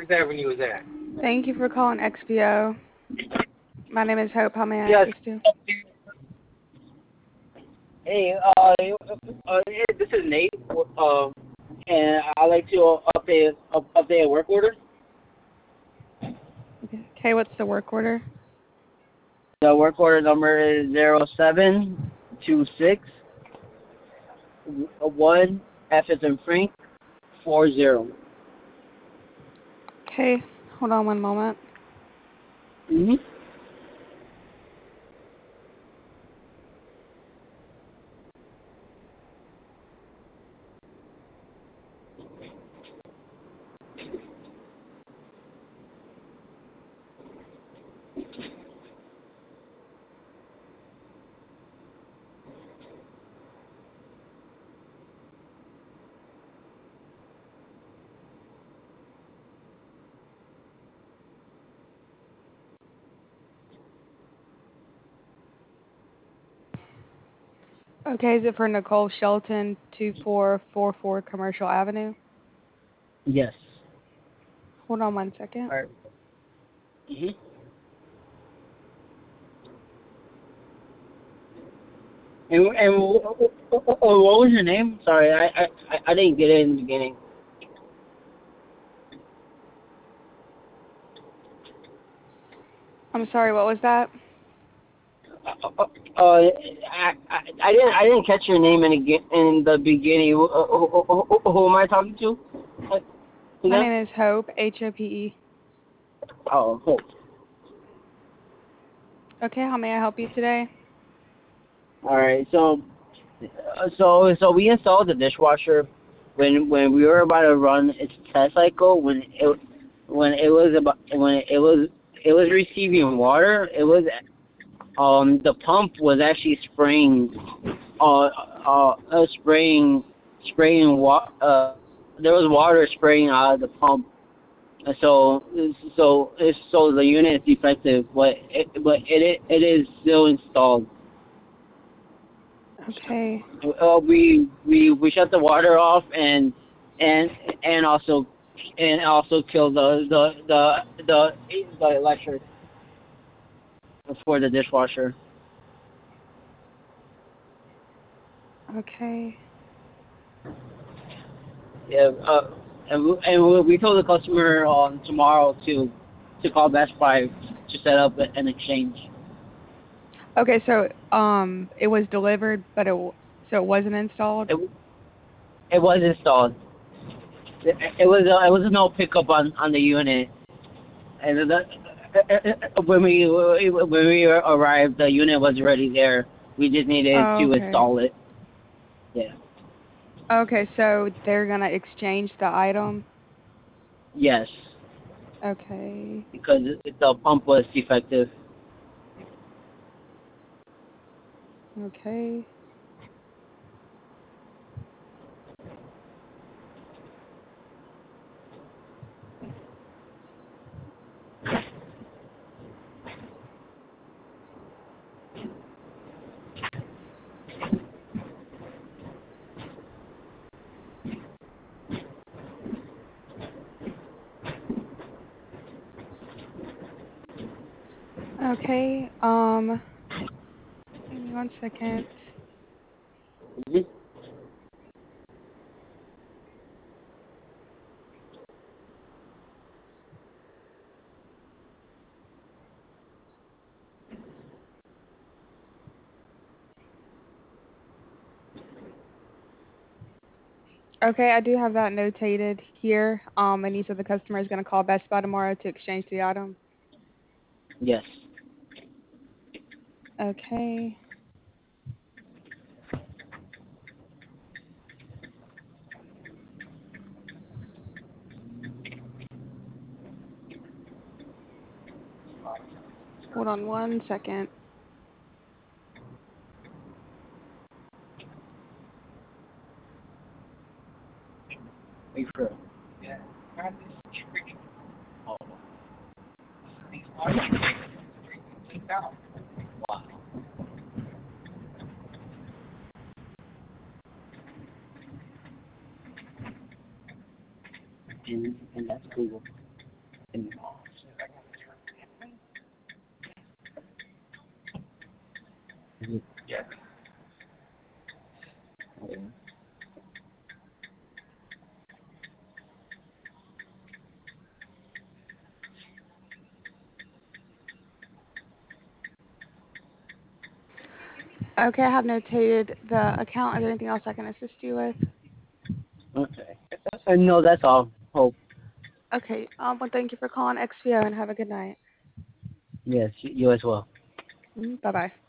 Avenue is that? Thank you for calling XPO. My name is Hope. How may I Yes. assist you? Hey, this is Nate. And I'd like to update a work order. Okay, what's the work order? The work order number is 0726 1 F is in Frank 40. Okay, hold on one moment. Mm-hmm. Okay, is it for Nicole Shelton, 2444 Commercial Avenue? Yes. Hold on one second. All right. Mm-hmm. And what was your name? Sorry, I didn't get it in the beginning. I'm sorry, what was that? I didn't catch your name in the beginning. Who am I talking to? My Again? name is Hope, Hope. Oh, Hope. Okay, how may I help you today? All right. So we installed the dishwasher when we were about to run its test cycle when it was receiving water. It was the pump was actually spraying there was water spraying out of the pump. So the unit is defective, but it is still installed. Okay, We shut the water off and and also kill the electric for the dishwasher. okay. Yeah. We told the customer tomorrow to call Best Buy to set up an exchange. Okay, so it was delivered, but so it wasn't installed? It was installed. It was no pickup on the unit, and when we arrived, the unit was already there. We just needed Oh, to okay. install it. Yeah. Okay, so they're gonna exchange the item? Yes, Okay. because the pump was defective. Okay. Okay. Give me one second. Mhm. Okay, I do have that notated here. And you said the customer is gonna call Best Buy tomorrow to exchange the item. Yes. Okay. Hold on one second. Wait for it. Oh, wow. And that's Google. And, yeah. Okay, I have notated the account. Is there anything else I can assist you with? Okay. No, that's all. Hope. Okay, well, thank you for calling XPO and have a good night. Yes, you as well. Bye bye.